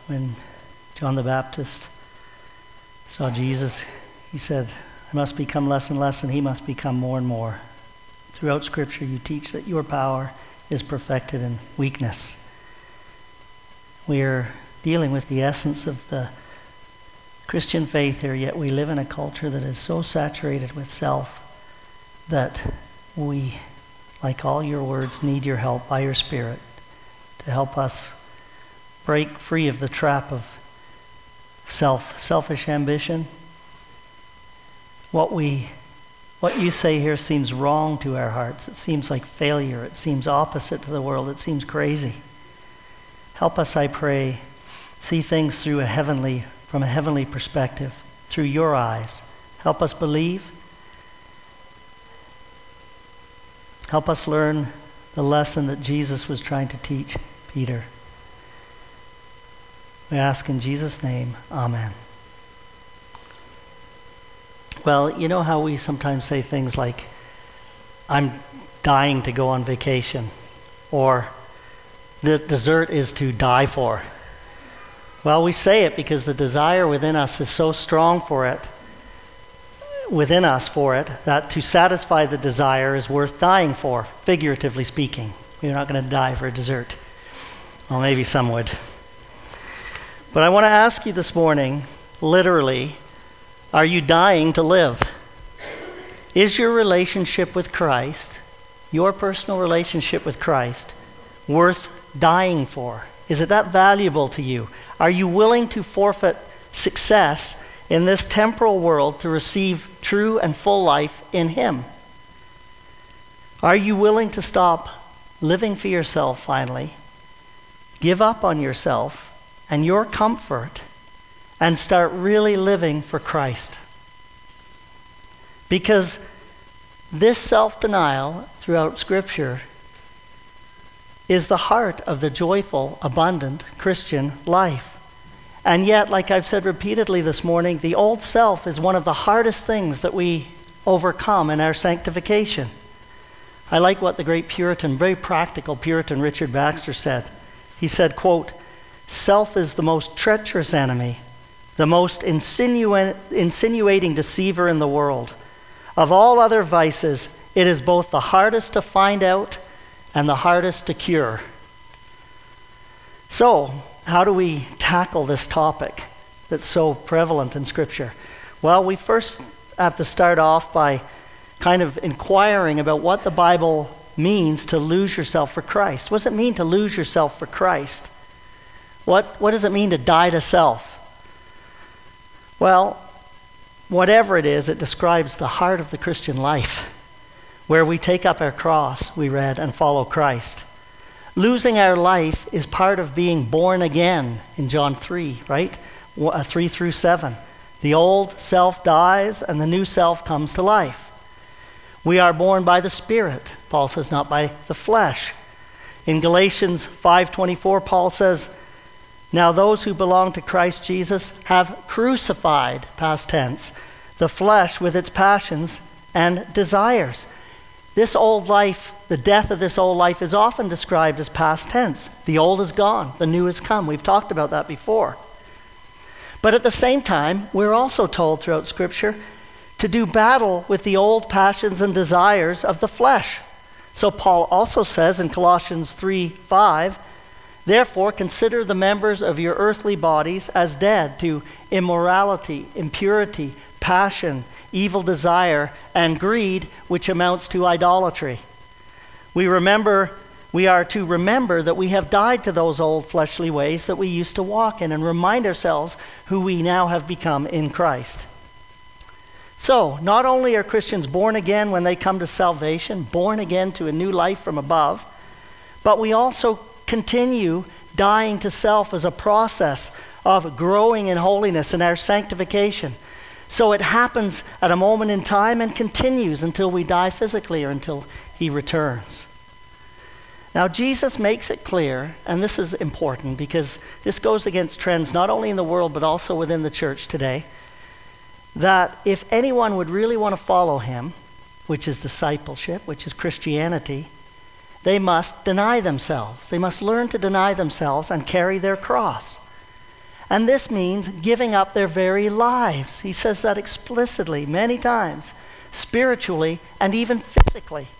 when John the Baptist saw Jesus, he said, I must become less and less, and he must become more and more. Throughout Scripture, you teach that your power is perfected in weakness. We are dealing with the essence of the Christian faith here, yet we live in a culture that is so saturated with self that we, like all your words, need your help by your Spirit to help us break free of the trap of selfish ambition. What you say here seems wrong to our hearts. It seems like failure. It seems opposite to the world. It seems crazy. Help us, I pray, see things from a heavenly perspective, through your eyes. Help us believe. Help us learn the lesson that Jesus was trying to teach Peter. We ask in Jesus' name, amen. Well, you know how we sometimes say things like, I'm dying to go on vacation, or the dessert is to die for. Well, we say it because the desire within us is so strong within us for it, that to satisfy the desire is worth dying for, figuratively speaking. We're not going to die for a dessert. Well, maybe some would. But I want to ask you this morning, literally, are you dying to live? Is your relationship with Christ, your personal relationship with Christ, worth dying for? Is it that valuable to you? Are you willing to forfeit success in this temporal world to receive true and full life in Him? Are you willing to stop living for yourself finally, give up on yourself and your comfort, and start really living for Christ? Because this self-denial throughout Scripture is the heart of the joyful, abundant Christian life. And yet, like I've said repeatedly this morning, the old self is one of the hardest things that we overcome in our sanctification. I like what the great Puritan, very practical Puritan Richard Baxter said. He said, quote, self is the most treacherous enemy, the most insinuating deceiver in the world. Of all other vices, it is both the hardest to find out and the hardest to cure. So, how do we tackle this topic that's so prevalent in Scripture? Well, we first have to start off by kind of inquiring about what the Bible means to lose yourself for Christ. What does it mean to lose yourself for Christ? What does it mean to die to self? Well, whatever it is, it describes the heart of the Christian life, where we take up our cross, we read, and follow Christ. Losing our life is part of being born again in John 3, right? 3 through 7. The old self dies and the new self comes to life. We are born by the Spirit, Paul says, not by the flesh. In Galatians 5:24, Paul says, now those who belong to Christ Jesus have crucified, past tense, the flesh with its passions and desires. This old life, the death of this old life, is often described as past tense. The old is gone, the new has come. We've talked about that before. But at the same time, we're also told throughout Scripture to do battle with the old passions and desires of the flesh. So Paul also says in Colossians 3:5, therefore consider the members of your earthly bodies as dead to immorality, impurity, passion, evil desire, and greed, which amounts to idolatry. We are to remember that we have died to those old fleshly ways that we used to walk in, and remind ourselves who we now have become in Christ. So, not only are Christians born again when they come to salvation, born again to a new life from above, but we also continue dying to self as a process of growing in holiness in our sanctification. So it happens at a moment in time and continues until we die physically or until He returns. Now, Jesus makes it clear, and this is important because this goes against trends not only in the world but also within the church today, that if anyone would really want to follow Him, which is discipleship, which is Christianity, they must deny themselves. They must learn to deny themselves and carry their cross. And this means giving up their very lives. He says that explicitly many times, spiritually and even physically,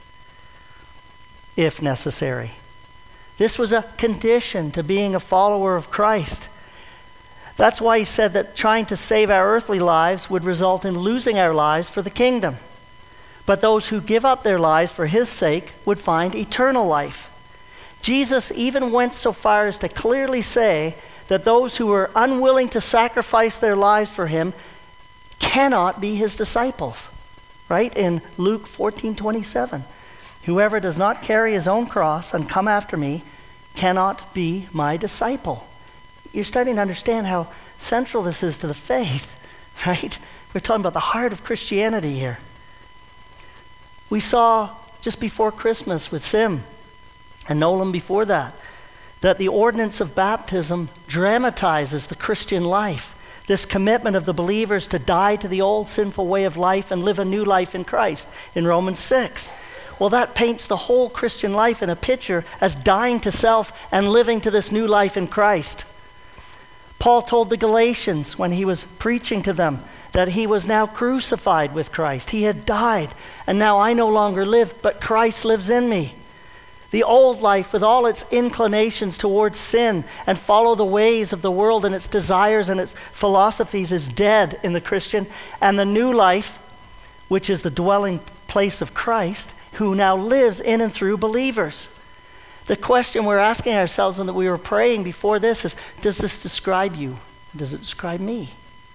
if necessary. This was a condition to being a follower of Christ. That's why he said that trying to save our earthly lives would result in losing our lives for the kingdom. But those who give up their lives for his sake would find eternal life. Jesus even went so far as to clearly say that those who are unwilling to sacrifice their lives for him cannot be his disciples. Right? In Luke 14:27. Whoever does not carry his own cross and come after me cannot be my disciple. You're starting to understand how central this is to the faith, right? We're talking about the heart of Christianity here. We saw just before Christmas with Sim, and Nolan before that the ordinance of baptism dramatizes the Christian life, this commitment of the believers to die to the old sinful way of life and live a new life in Christ in Romans 6. Well, that paints the whole Christian life in a picture as dying to self and living to this new life in Christ. Paul told the Galatians when he was preaching to them that he was now crucified with Christ. He had died, and now I no longer live, but Christ lives in me. The old life with all its inclinations towards sin and follow the ways of the world and its desires and its philosophies is dead in the Christian, and the new life, which is the dwelling place of Christ, who now lives in and through believers. The question we're asking ourselves and that we were praying before this is, does this describe you? Does it describe me?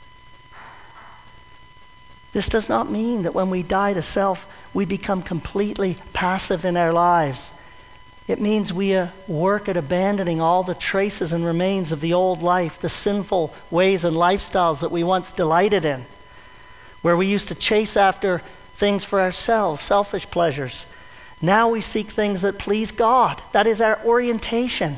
This does not mean that when we die to self, we become completely passive in our lives. It means we work at abandoning all the traces and remains of the old life, the sinful ways and lifestyles that we once delighted in, where we used to chase after things for ourselves, selfish pleasures. Now we seek things that please God. That is our orientation.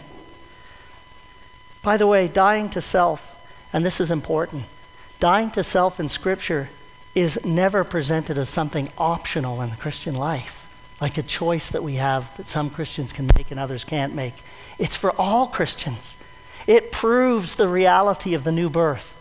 By the way, dying to self, and this is important, dying to self in Scripture is never presented as something optional in the Christian life, like a choice that we have that some Christians can make and others can't make. It's for all Christians. It proves the reality of the new birth.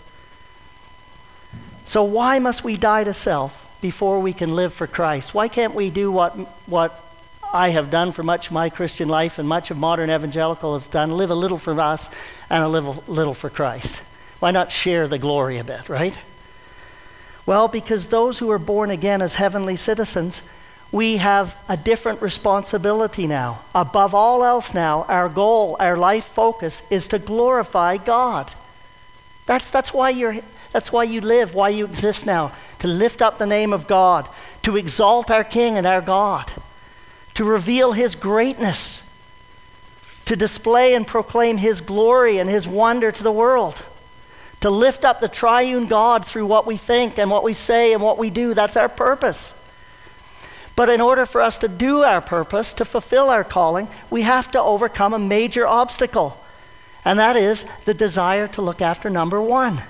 So why must we die to self before we can live for Christ? Why can't we do what I have done for much of my Christian life and much of modern evangelical has done, live a little for us and a little for Christ? Why not share the glory a bit, right? Well, because those who are born again as heavenly citizens, we have a different responsibility now. Above all else now, our goal, our life focus is to glorify God. That's why you live, why you exist now, to lift up the name of God, to exalt our King and our God, to reveal his greatness, to display and proclaim his glory and his wonder to the world, to lift up the triune God through what we think and what we say and what we do. That's our purpose. But in order for us to do our purpose, to fulfill our calling, we have to overcome a major obstacle, and that is the desire to look after number one.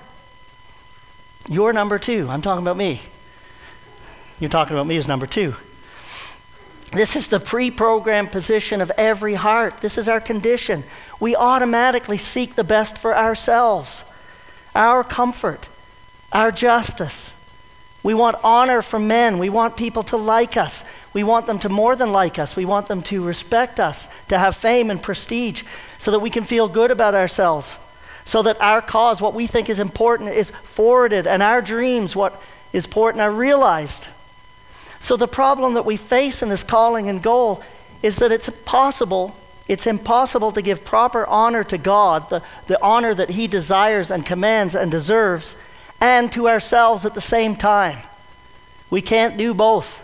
You're number two. I'm talking about me. You're talking about me as number two. This is the pre-programmed position of every heart. This is our condition. We automatically seek the best for ourselves, our comfort, our justice. We want honor from men. We want people to like us. We want them to more than like us. We want them to respect us, to have fame and prestige, so that we can feel good about ourselves, so that our cause, what we think is important, is forwarded, and our dreams, what is important, are realized. So the problem that we face in this calling and goal is that it's impossible to give proper honor to God, the honor that he desires and commands and deserves, and to ourselves at the same time. We can't do both.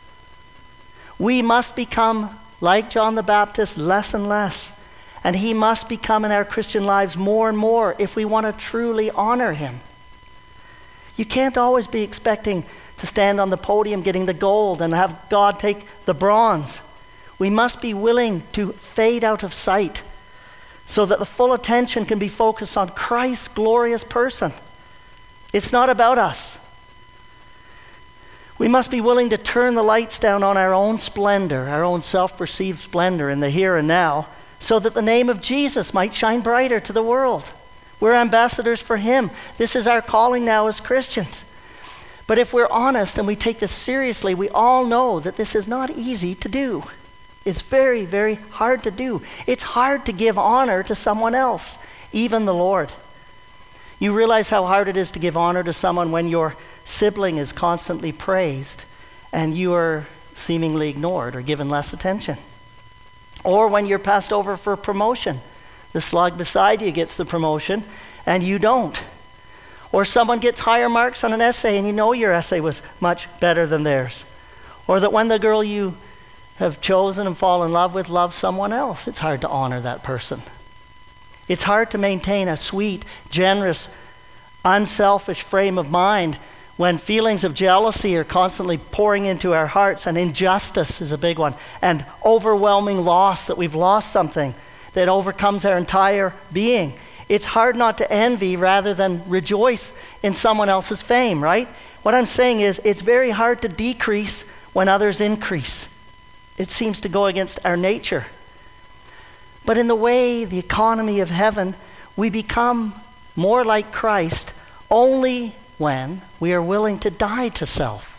We must become, like John the Baptist, less and less. And he must become in our Christian lives more and more if we want to truly honor him. You can't always be expecting to stand on the podium getting the gold and have God take the bronze. We must be willing to fade out of sight so that the full attention can be focused on Christ's glorious person. It's not about us. We must be willing to turn the lights down on our own splendor, our own self-perceived splendor in the here and now, so that the name of Jesus might shine brighter to the world. We're ambassadors for him. This is our calling now as Christians. But if we're honest and we take this seriously, we all know that this is not easy to do. It's very, very hard to do. It's hard to give honor to someone else, even the Lord. You realize how hard it is to give honor to someone when your sibling is constantly praised and you are seemingly ignored or given less attention. Or when you're passed over for promotion. The slug beside you gets the promotion and you don't. Or someone gets higher marks on an essay and you know your essay was much better than theirs. Or that when the girl you have chosen and fall in love with loves someone else, it's hard to honor that person. It's hard to maintain a sweet, generous, unselfish frame of mind when feelings of jealousy are constantly pouring into our hearts, and injustice is a big one, and overwhelming loss, that we've lost something that overcomes our entire being. It's hard not to envy rather than rejoice in someone else's fame, right? What I'm saying is it's very hard to decrease when others increase. It seems to go against our nature. But in the way, the economy of heaven, we become more like Christ only when we are willing to die to self.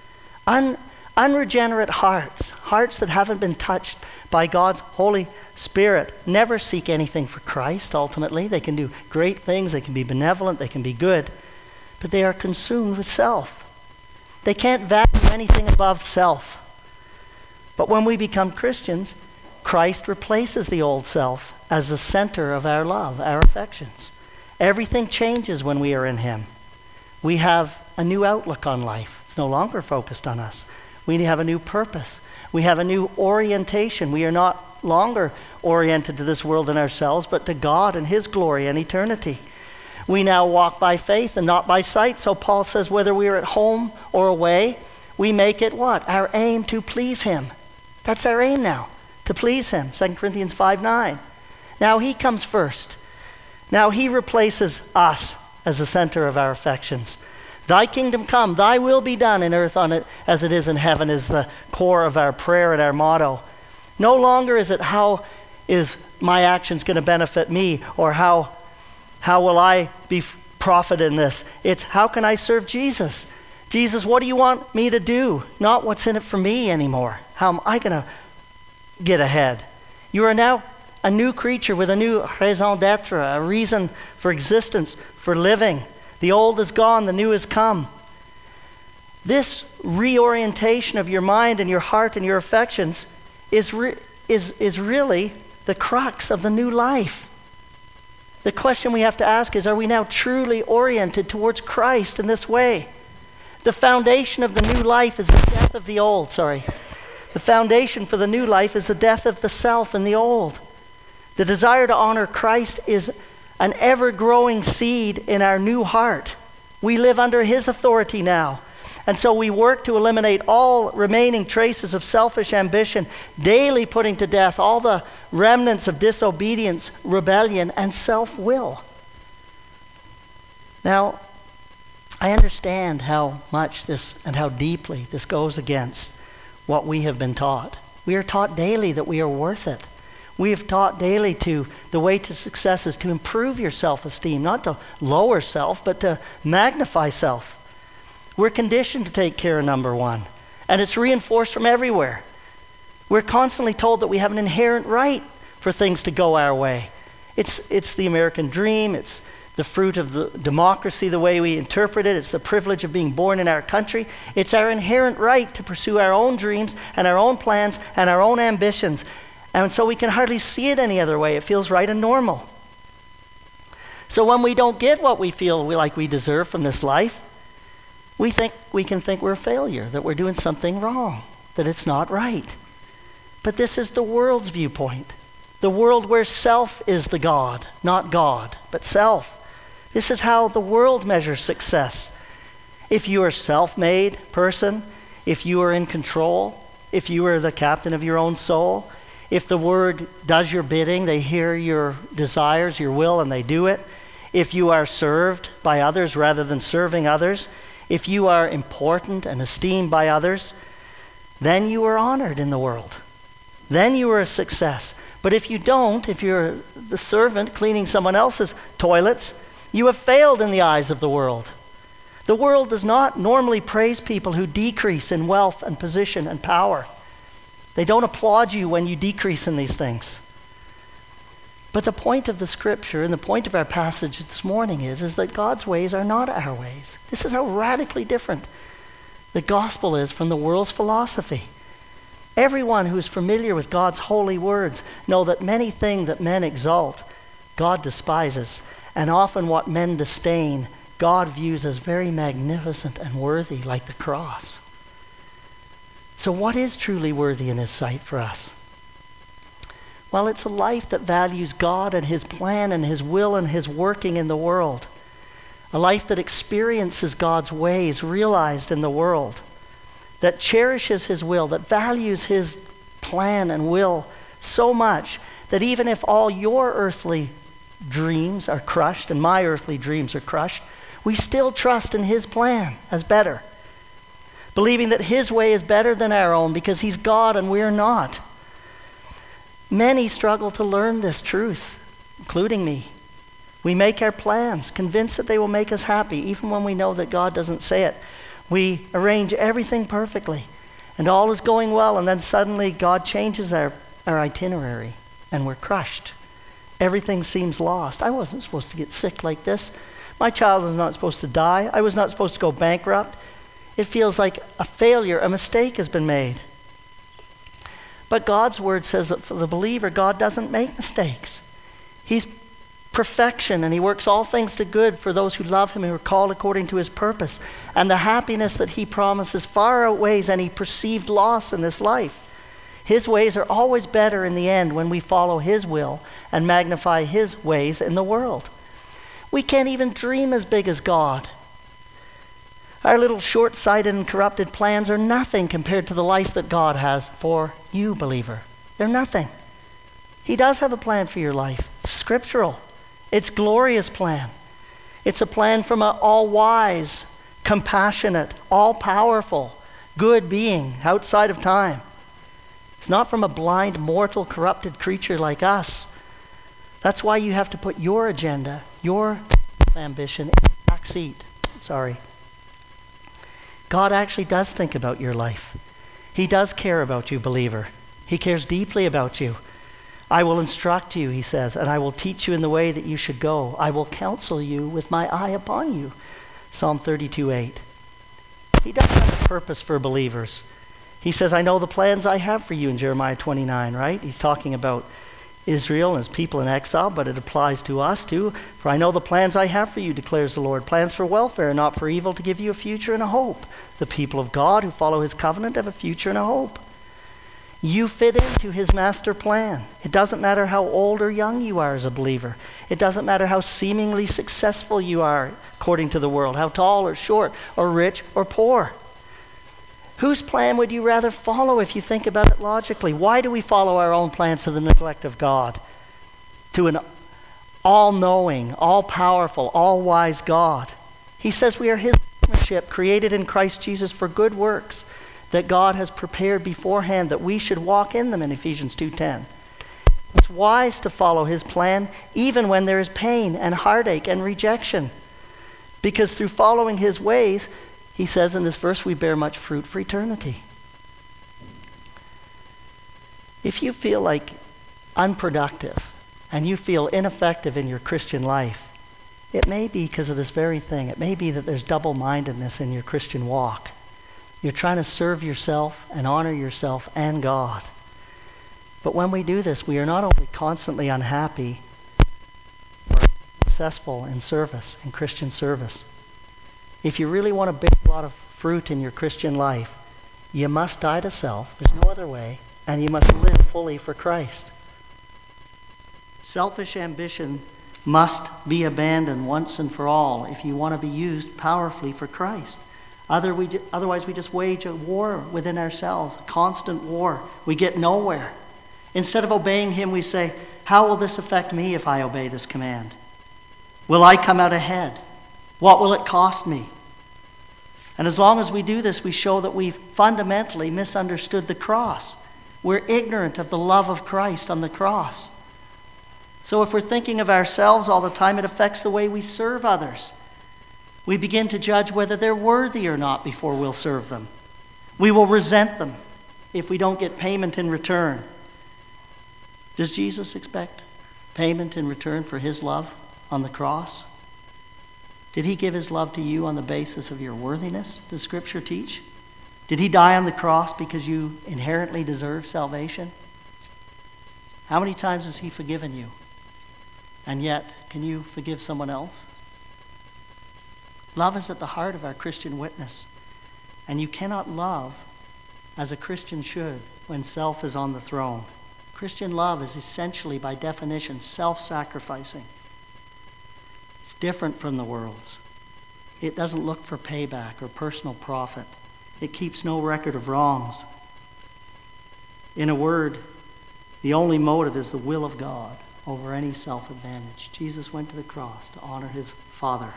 Unregenerate hearts that haven't been touched by God's Holy Spirit, never seek anything for Christ ultimately. They can do great things, they can be benevolent, they can be good, but they are consumed with self. They can't value anything above self. But when we become Christians, Christ replaces the old self as the center of our love, our affections. Everything changes when we are in him. We have a new outlook on life. It's no longer focused on us. We have a new purpose. We have a new orientation. We are not longer oriented to this world and ourselves, but to God and his glory and eternity. We now walk by faith and not by sight. So Paul says whether we are at home or away, we make it what? Our aim to please him. That's our aim now, to please him. 2 Corinthians 5:9. Now he comes first. Now he replaces us as the center of our affections. Thy kingdom come, thy will be done in earth on it as it is in heaven is the core of our prayer and our motto. No longer is it how is my actions going to benefit me, or how will I be profit in this. It's how can I serve Jesus? Jesus, what do you want me to do? Not what's in it for me anymore. How am I going to get ahead? You are now a new creature with a new raison d'etre, a reason for existence, for living. The old is gone, the new has come. This reorientation of your mind and your heart and your affections is really the crux of the new life. The question we have to ask is, are we now truly oriented towards Christ in this way? The foundation of the new life is the death of the old, The foundation for the new life is the death of the self and the old. The desire to honor Christ is an ever-growing seed in our new heart. We live under his authority now. And so we work to eliminate all remaining traces of selfish ambition, daily putting to death all the remnants of disobedience, rebellion, and self-will. Now, I understand how much this and how deeply this goes against what we have been taught. We are taught daily that we are worth it. We have taught daily to the way to success is to improve your self-esteem, not to lower self, but to magnify self. We're conditioned to take care of number one, and it's reinforced from everywhere. We're constantly told that we have an inherent right for things to go our way. It's the American dream, it's the fruit of the democracy, the way we interpret it. It's the privilege of being born in our country. It's our inherent right to pursue our own dreams and our own plans and our own ambitions. And so we can hardly see it any other way. It feels right and normal. So when we don't get what we feel like we deserve from this life, we can think we're a failure, that we're doing something wrong, that it's not right. But this is the world's viewpoint. The world where self is the God, not God, but self. This is how the world measures success. If you are a self-made person, if you are in control, if you are the captain of your own soul, if the word does your bidding, they hear your desires, your will, and they do it. If you are served by others rather than serving others, if you are important and esteemed by others, then you are honored in the world. Then you are a success. But if you don't, if you're the servant cleaning someone else's toilets, you have failed in the eyes of the world. The world does not normally praise people who decrease in wealth and position and power. They don't applaud you when you decrease in these things. But the point of the scripture and the point of our passage this morning is that God's ways are not our ways. This is how radically different the gospel is from the world's philosophy. Everyone who is familiar with God's holy words know that many things that men exalt, God despises, and often what men disdain, God views as very magnificent and worthy, like the cross. So what is truly worthy in his sight for us? Well, it's a life that values God and his plan and his will and his working in the world. A life that experiences God's ways realized in the world, that cherishes his will, that values his plan and will so much that even if all your earthly dreams are crushed and my earthly dreams are crushed, we still trust in his plan as better, believing that his way is better than our own because he's God and we're not. Many struggle to learn this truth, including me. We make our plans, convinced that they will make us happy, even when we know that God doesn't say it. We arrange everything perfectly, and all is going well, and then suddenly God changes our itinerary, and we're crushed. Everything seems lost. I wasn't supposed to get sick like this. My child was not supposed to die. I was not supposed to go bankrupt. It feels like a failure, a mistake has been made. But God's word says that for the believer, God doesn't make mistakes. He's perfection, and he works all things to good for those who love him and are called according to his purpose. And the happiness that he promises far outweighs any perceived loss in this life. His ways are always better in the end when we follow his will and magnify his ways in the world. We can't even dream as big as God. Our little short-sighted and corrupted plans are nothing compared to the life that God has for you, believer. They're nothing. He does have a plan for your life. It's scriptural. It's a glorious plan. It's a plan from an all-wise, compassionate, all-powerful, good being outside of time. It's not from a blind, mortal, corrupted creature like us. That's why you have to put your agenda, your ambition in the back seat. Sorry. God actually does think about your life. He does care about you, believer. He cares deeply about you. I will instruct you, he says, and I will teach you in the way that you should go. I will counsel you with my eye upon you. Psalm 32:8. He does have a purpose for believers. He says, I know the plans I have for you in Jeremiah 29, right? He's talking about Israel and his people in exile, but it applies to us too. For I know the plans I have for you, declares the Lord, plans for welfare, not for evil, to give you a future and a hope. The people of God who follow his covenant have a future and a hope. You fit into his master plan. It doesn't matter how old or young you are as a believer. It doesn't matter how seemingly successful you are according to the world, how tall or short or rich or poor. Whose plan would you rather follow if you think about it logically? Why do we follow our own plans to the neglect of God? To an all-knowing, all-powerful, all-wise God. He says we are his workmanship, created in Christ Jesus for good works that God has prepared beforehand that we should walk in them in Ephesians 2:10. It's wise to follow his plan even when there is pain and heartache and rejection. Because through following his ways, he says in this verse, we bear much fruit for eternity. If you feel like unproductive and you feel ineffective in your Christian life, it may be because of this very thing. It may be that there's double-mindedness in your Christian walk. You're trying to serve yourself and honor yourself and God. But when we do this, we are not only constantly unhappy or successful in service, in Christian service. If you really want to bear a lot of fruit in your Christian life, you must die to self. There's no other way. And you must live fully for Christ. Selfish ambition must be abandoned once and for all if you want to be used powerfully for Christ. Otherwise, we just wage a war within ourselves, a constant war. We get nowhere. Instead of obeying him, we say, how will this affect me if I obey this command? Will I come out ahead? What will it cost me? And as long as we do this, we show that we've fundamentally misunderstood the cross. We're ignorant of the love of Christ on the cross. So if we're thinking of ourselves all the time, it affects the way we serve others. We begin to judge whether they're worthy or not before we'll serve them. We will resent them if we don't get payment in return. Does Jesus expect payment in return for his love on the cross? Did he give his love to you on the basis of your worthiness? Does Scripture teach? Did he die on the cross because you inherently deserve salvation? How many times has he forgiven you? And yet, can you forgive someone else? Love is at the heart of our Christian witness. And you cannot love as a Christian should when self is on the throne. Christian love is essentially, by definition, self-sacrificing. It's different from the world's. It doesn't look for payback or personal profit. It keeps no record of wrongs. In a word, the only motive is the will of God over any self-advantage. Jesus went to the cross to honor his Father.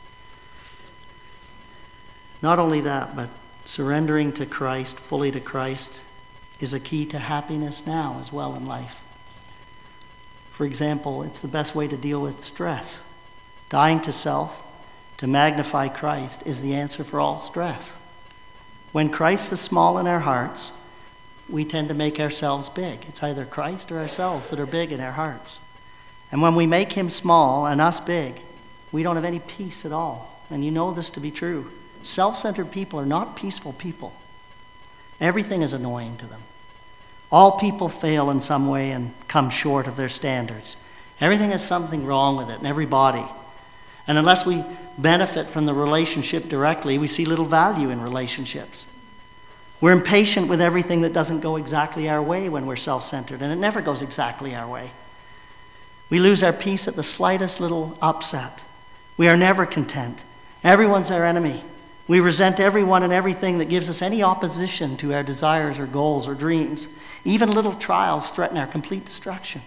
Not only that, but surrendering to Christ, fully to Christ, is a key to happiness now as well in life. For example, it's the best way to deal with stress. Dying to self, to magnify Christ, is the answer for all stress. When Christ is small in our hearts, we tend to make ourselves big. It's either Christ or ourselves that are big in our hearts. And when we make him small and us big, we don't have any peace at all. And you know this to be true. Self-centered people are not peaceful people. Everything is annoying to them. All people fail in some way and come short of their standards. Everything has something wrong with it, and everybody. And unless we benefit from the relationship directly, we see little value in relationships. We're impatient with everything that doesn't go exactly our way when we're self-centered, and it never goes exactly our way. We lose our peace at the slightest little upset. We are never content. Everyone's our enemy. We resent everyone and everything that gives us any opposition to our desires or goals or dreams. Even little trials threaten our complete destruction.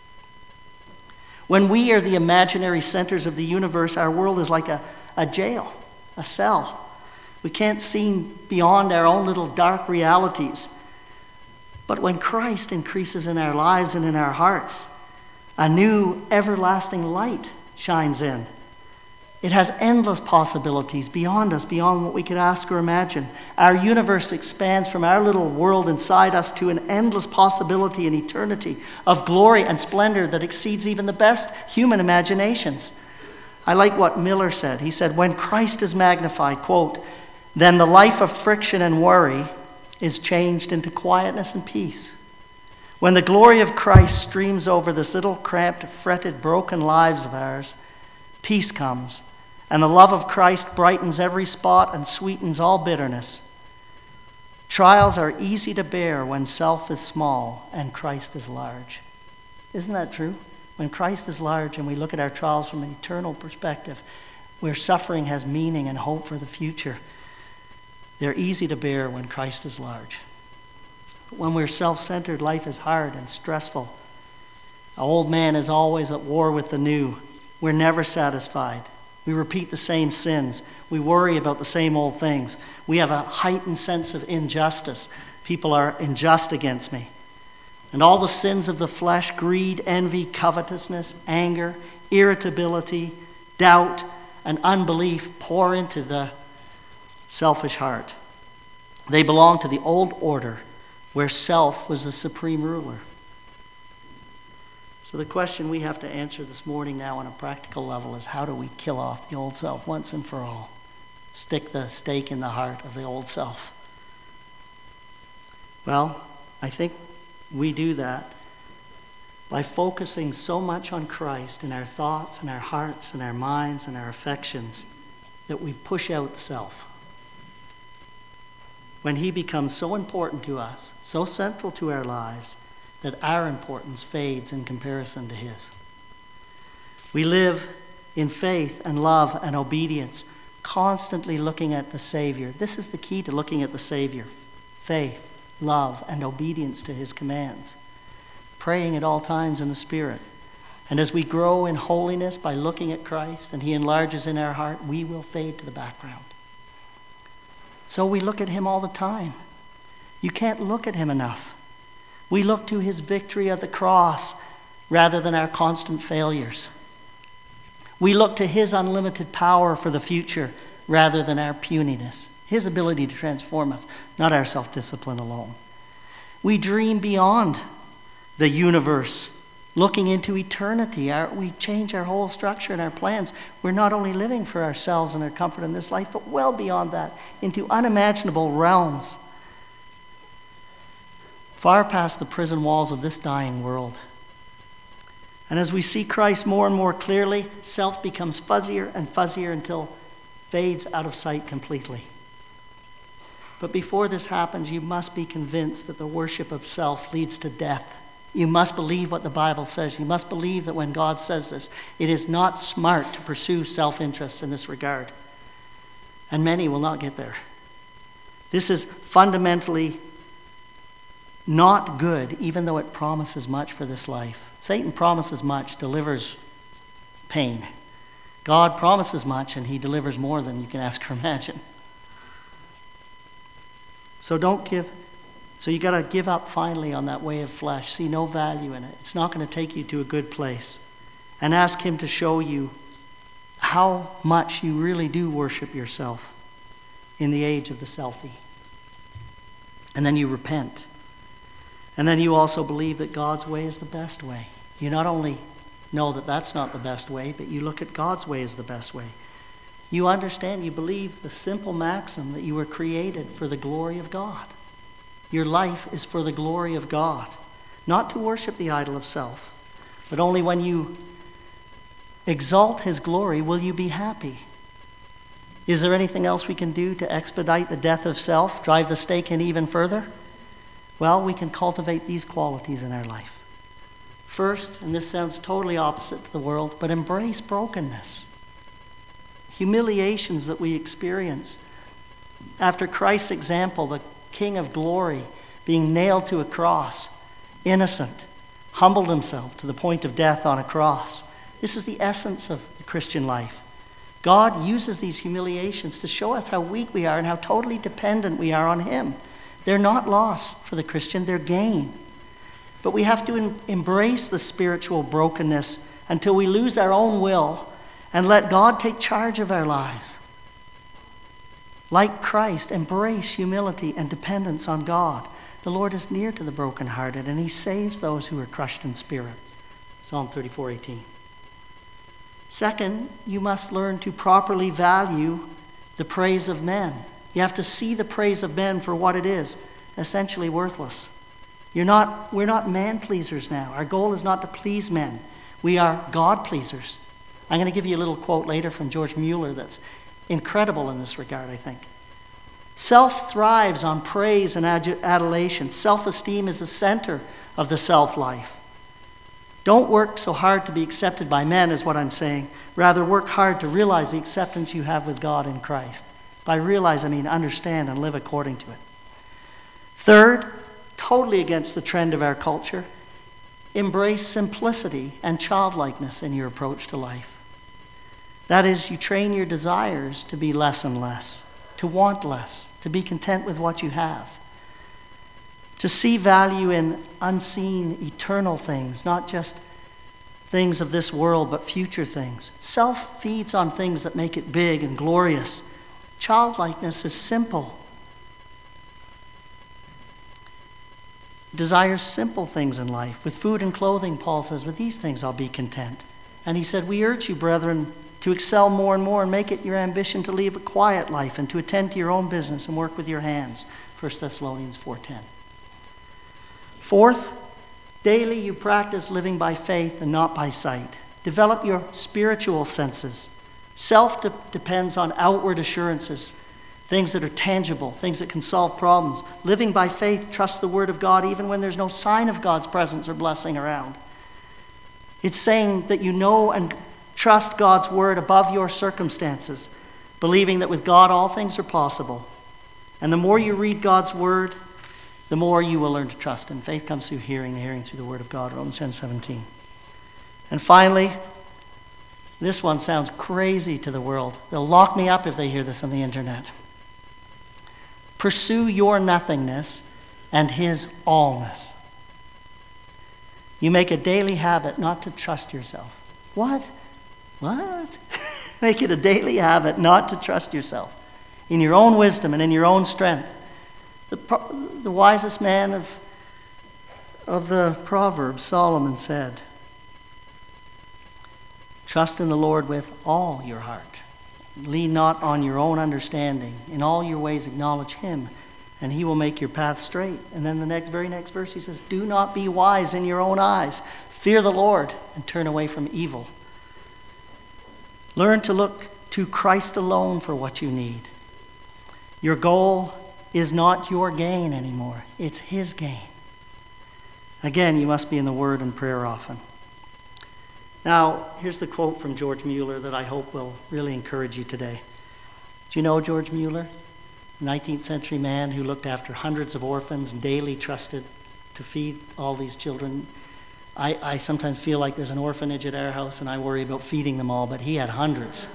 When we are the imaginary centers of the universe, our world is like a jail, a cell. We can't see beyond our own little dark realities. But when Christ increases in our lives and in our hearts, a new everlasting light shines in. It has endless possibilities beyond us, beyond what we could ask or imagine. Our universe expands from our little world inside us to an endless possibility and eternity of glory and splendor that exceeds even the best human imaginations. I like what Miller said. He said, when Christ is magnified, quote, then the life of friction and worry is changed into quietness and peace. When the glory of Christ streams over this little cramped, fretted, broken lives of ours, peace comes, and the love of Christ brightens every spot and sweetens all bitterness. Trials are easy to bear when self is small and Christ is large. Isn't that true? When Christ is large and we look at our trials from an eternal perspective, where suffering has meaning and hope for the future, they're easy to bear when Christ is large. But when we're self-centered, life is hard and stressful. An old man is always at war with the new. We're never satisfied. We repeat the same sins. We worry about the same old things. We have a heightened sense of injustice. People are unjust against me. And all the sins of the flesh, greed, envy, covetousness, anger, irritability, doubt, and unbelief pour into the selfish heart. They belong to the old order where self was the supreme ruler. So the question we have to answer this morning now on a practical level is, how do we kill off the old self once and for all? Stick the stake in the heart of the old self. Well, I think we do that by focusing so much on Christ in our thoughts and our hearts and our minds and our affections that we push out the self. When he becomes so important to us, so central to our lives, that our importance fades in comparison to his. We live in faith and love and obedience, constantly looking at the Savior. This is the key to looking at the Savior: faith, love, and obedience to his commands. Praying at all times in the Spirit. And as we grow in holiness by looking at Christ and he enlarges in our heart, we will fade to the background. So we look at him all the time. You can't look at him enough. We look to his victory at the cross rather than our constant failures. We look to his unlimited power for the future rather than our puniness, his ability to transform us, not our self-discipline alone. We dream beyond the universe, looking into eternity. We change our whole structure and our plans. We're not only living for ourselves and our comfort in this life, but well beyond that, into unimaginable realms, far past the prison walls of this dying world. And as we see Christ more and more clearly, self becomes fuzzier and fuzzier until it fades out of sight completely. But before this happens, you must be convinced that the worship of self leads to death. You must believe what the Bible says. You must believe that when God says this, it is not smart to pursue self-interest in this regard. And many will not get there. This is fundamentally not good, even though it promises much for this life. Satan promises much, delivers pain. God promises much, and he delivers more than you can ask or imagine. So you got to give up finally on that way of flesh. See no value in it. It's not going to take you to a good place. And ask him to show you how much you really do worship yourself in the age of the selfie. And then you repent. And then you also believe that God's way is the best way. You not only know that that's not the best way, but you look at God's way as the best way. You understand, you believe the simple maxim that you were created for the glory of God. Your life is for the glory of God, not to worship the idol of self, but only when you exalt his glory will you be happy. Is there anything else we can do to expedite the death of self, drive the stake in even further? Well, we can cultivate these qualities in our life. First, and this sounds totally opposite to the world, but embrace brokenness. Humiliations that we experience. After Christ's example, the King of glory being nailed to a cross, innocent, humbled himself to the point of death on a cross. This is the essence of the Christian life. God uses these humiliations to show us how weak we are and how totally dependent we are on him. They're not loss for the Christian, they're gain. But we have to embrace the spiritual brokenness until we lose our own will and let God take charge of our lives. Like Christ, embrace humility and dependence on God. The Lord is near to the brokenhearted, and he saves those who are crushed in spirit. Psalm 34:18. Second, you must learn to properly value the praise of men. You have to see the praise of men for what it is, essentially worthless. We're not man-pleasers now. Our goal is not to please men. We are God-pleasers. I'm going to give you a little quote later from George Mueller that's incredible in this regard, I think. Self thrives on praise and adulation. Self-esteem is the center of the self-life. Don't work so hard to be accepted by men, is what I'm saying. Rather, work hard to realize the acceptance you have with God in Christ. By realize, I mean understand and live according to it. Third, totally against the trend of our culture, embrace simplicity and childlikeness in your approach to life. That is, you train your desires to be less and less, to want less, to be content with what you have, to see value in unseen, eternal things, not just things of this world, but future things. Self feeds on things that make it big and glorious. Childlikeness is simple. Desires simple things in life. With food and clothing, Paul says, with these things I'll be content. And he said, we urge you, brethren, to excel more and more and make it your ambition to live a quiet life and to attend to your own business and work with your hands. 1 Thessalonians 4:10. Fourth, daily you practice living by faith and not by sight. Develop your spiritual senses. Self depends on outward assurances, things that are tangible, things that can solve problems. Living by faith, trust the word of God even when there's no sign of God's presence or blessing around. It's saying that you know and trust God's word above your circumstances, believing that with God all things are possible. And the more you read God's word, the more you will learn to trust him. Faith comes through hearing, hearing through the word of God, Romans 10:17. And finally, this one sounds crazy to the world. They'll lock me up if they hear this on the internet. Pursue your nothingness and his allness. You make a daily habit not to trust yourself. What? Make it a daily habit not to trust yourself in your own wisdom and in your own strength. The wisest man of the Proverbs, Solomon, said, trust in the Lord with all your heart. Lean not on your own understanding. In all your ways acknowledge him, and he will make your path straight. And then the very next verse he says, do not be wise in your own eyes. Fear the Lord and turn away from evil. Learn to look to Christ alone for what you need. Your goal is not your gain anymore. It's his gain. Again, you must be in the Word and prayer often. Now, here's the quote from George Mueller that I hope will really encourage you today. Do you know George Mueller? 19th century man who looked after hundreds of orphans and daily trusted to feed all these children. I sometimes feel like there's an orphanage at our house and I worry about feeding them all, but he had hundreds.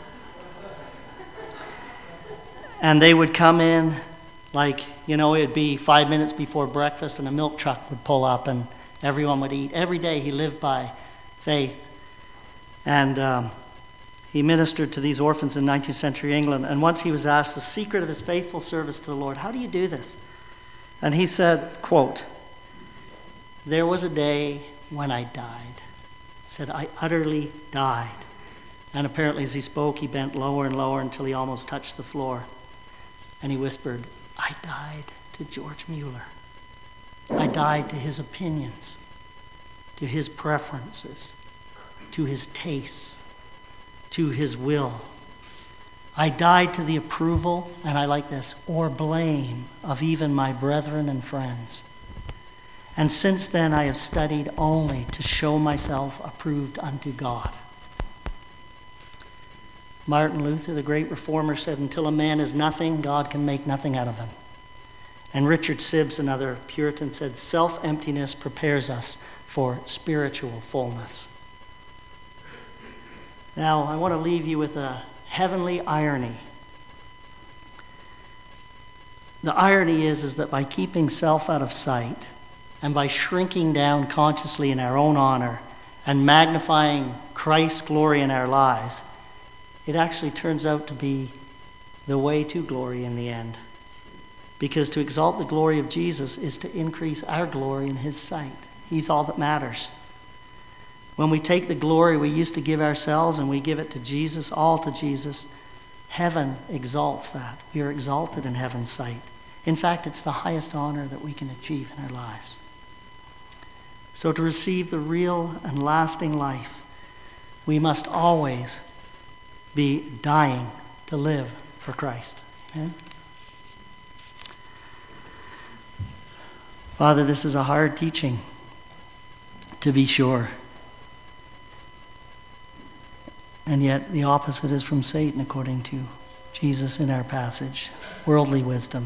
And they would come in like, it'd be 5 minutes before breakfast and a milk truck would pull up and everyone would eat. Every day he lived by faith. And he ministered to these orphans in 19th century England. And once he was asked the secret of his faithful service to the Lord, how do you do this? And he said, quote, there was a day when I died. He said, I utterly died. And apparently as he spoke, he bent lower and lower until he almost touched the floor. And he whispered, I died to George Mueller. I died to his opinions, to his preferences, to his tastes, to his will. I died to the approval, and I like this, or blame of even my brethren and friends. And since then I have studied only to show myself approved unto God. Martin Luther, the great reformer, said, until a man is nothing, God can make nothing out of him. And Richard Sibbes, another Puritan, said, self-emptiness prepares us for spiritual fullness. Now, I want to leave you with a heavenly irony. The irony is that by keeping self out of sight and by shrinking down consciously in our own honor and magnifying Christ's glory in our lives, it actually turns out to be the way to glory in the end. Because to exalt the glory of Jesus is to increase our glory in his sight. He's all that matters. When we take the glory we used to give ourselves and we give it to Jesus, all to Jesus, heaven exalts that. We are exalted in heaven's sight. In fact, it's the highest honor that we can achieve in our lives. So to receive the real and lasting life, we must always be dying to live for Christ. Amen? Father, this is a hard teaching, to be sure. And yet the opposite is from Satan, according to Jesus in our passage. Worldly wisdom.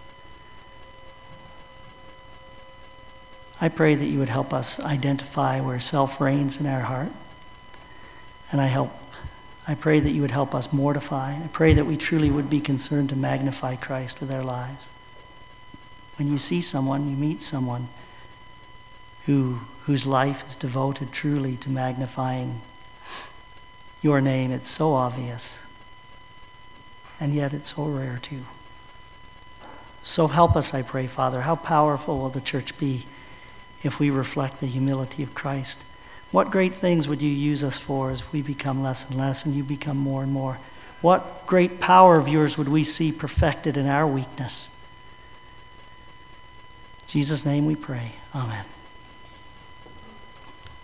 I pray that you would help us identify where self reigns in our heart. And I pray that you would help us mortify. I pray that we truly would be concerned to magnify Christ with our lives. When you see someone, you meet someone whose life is devoted truly to magnifying your name, it's so obvious. And yet it's so rare too. So help us, I pray, Father. How powerful will the church be if we reflect the humility of Christ? What great things would you use us for as we become less and less and you become more and more? What great power of yours would we see perfected in our weakness? In Jesus' name we pray. Amen.